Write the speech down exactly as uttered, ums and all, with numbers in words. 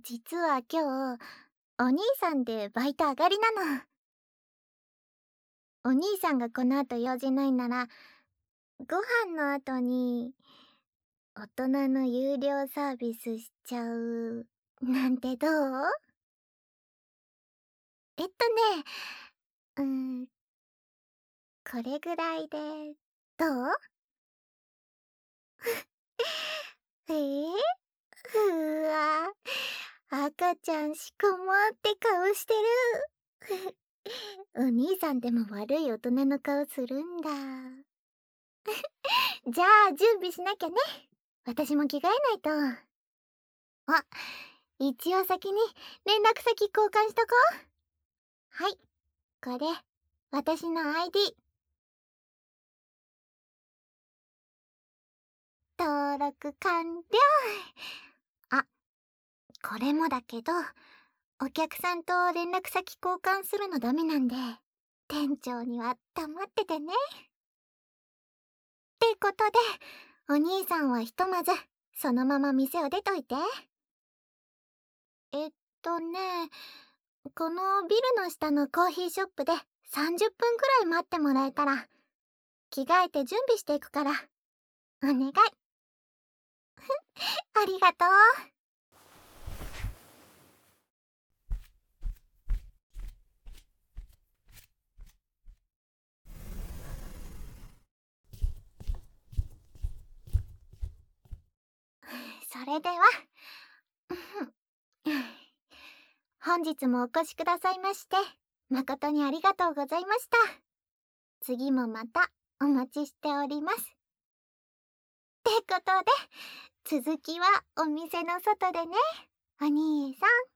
実は今日、お兄さんでバイト上がりなの。お兄さんがこの後用事ないなら、ご飯の後に、大人の有料サービスしちゃう、なんてどう？えっとね、うーん、これぐらいで、どう？ええ？うわ、赤ちゃんしかもって顔してる。お兄さんでも悪い大人の顔するんだ。じゃあ準備しなきゃね。私も着替えないと。あ、一応先に連絡先交換しとこう。はい、これ、私の アイディー。登録完了。あ、これもだけど、お客さんと連絡先交換するのダメなんで、店長には黙っててね。ってことで、お兄さんはひとまず、そのまま店を出といて。えっとね、このビルの下のコーヒーショップでさんじゅっぷんくらい待ってもらえたら、着替えて準備していくから、お願い。ありがとう。それでは、本日もお越しくださいまして、誠にありがとうございました。次もまたお待ちしております。ってことで、続きはお店の外でね、お兄さん。